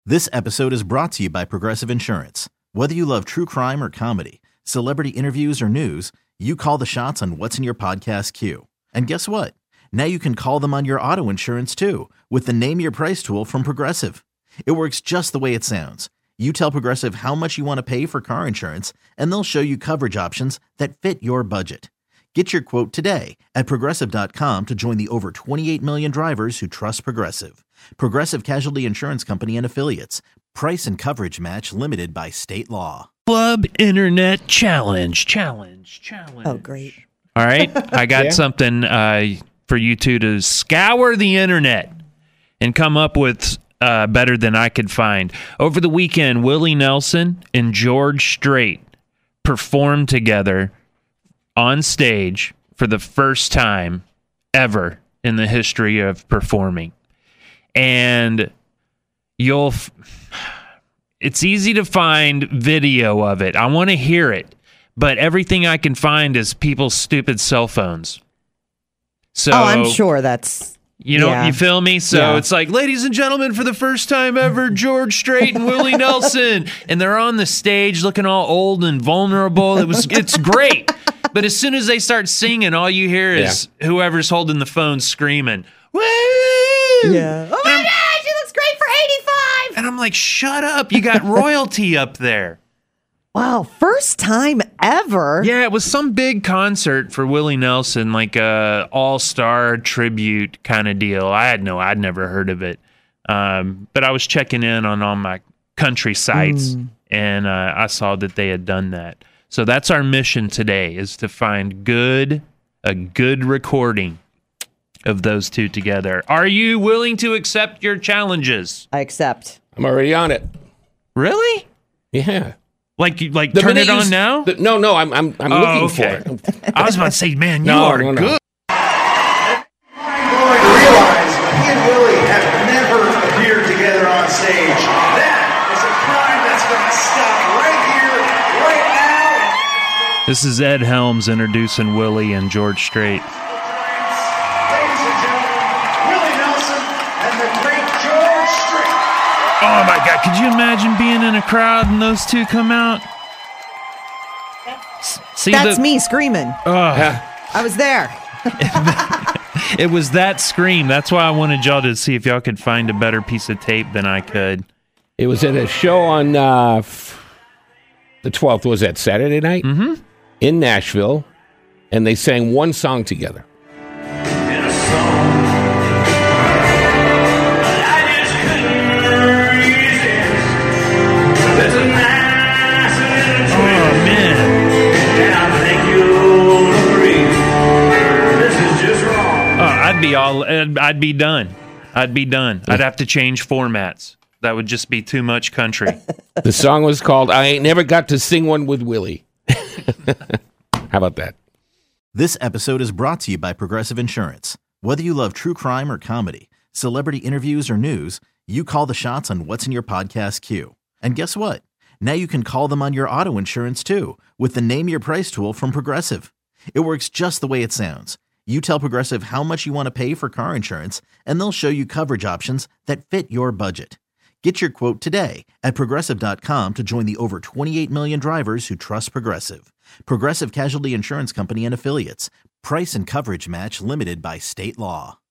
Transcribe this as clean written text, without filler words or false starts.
This episode is brought to you by Progressive Insurance. Whether you love true crime or comedy, celebrity interviews or news, you call the shots on what's in your podcast queue. And guess what? Now you can call them on your auto insurance too with the Name Your Price tool from Progressive. It works just the way it sounds. You tell Progressive how much you want to pay for car insurance, and they'll show you coverage options that fit your budget. Get your quote today at Progressive.com to join the over 28 million drivers who trust Progressive. Progressive Casualty Insurance Company and Affiliates. Price and coverage match limited by state law. Club Internet Challenge. Oh, great. All right, I got something for you two to scour the internet and come up with better than I could find. Over the weekend, Willie Nelson and George Strait performed together on stage for the first time ever in the history of performing. And it's easy to find video of it. I want to hear it, but everything I can find is people's stupid cell phones. So I'm sure that's... You feel me? So It's like, ladies and gentlemen, for the first time ever, George Strait and Willie Nelson. And they're on the stage looking all old and vulnerable. It's great. But as soon as they start singing, all you hear is whoever's holding the phone screaming, woo! Yeah. Oh my gosh, she looks great for 85! And I'm like, shut up. You got royalty up there. Wow, first time ever. Yeah, it was some big concert for Willie Nelson, like a all-star tribute kind of deal. I'd never heard of it. But I was checking in on all my country sites, and I saw that they had done that. So that's our mission today, is to find a good recording of those two together. Are you willing to accept your challenges? I accept. I'm already on it. Really? Yeah. Like turn it on now? No, I'm looking for it. I was about to say, man, you are good. Going to realize he and Willie have never appeared together on stage. That is a crime that's going to stop right here, right now. This is Ed Helms introducing Willie and George Strait. Ladies and gentlemen, Willie Nelson and the great George Strait. Oh my God, could you imagine being in a crowd and those two come out? That's me screaming. Oh. I was there. It was that scream. That's why I wanted y'all to see if y'all could find a better piece of tape than I could. It was at a show on the 12th. Was that Saturday night? Mm-hmm. In Nashville, and they sang one song together. In a song. I'd be done. I'd have to change formats. That would just be too much country. The song was called I Ain't Never Got to Sing One with Willie. How about that? This episode is brought to you by Progressive Insurance. Whether you love true crime or comedy, celebrity interviews or news, you call the shots on what's in your podcast queue. And guess what? Now you can call them on your auto insurance too with the Name Your Price tool from Progressive. It works just the way it sounds. You tell Progressive how much you want to pay for car insurance, and they'll show you coverage options that fit your budget. Get your quote today at Progressive.com to join the over 28 million drivers who trust Progressive. Progressive Casualty Insurance Company and Affiliates. Price and coverage match limited by state law.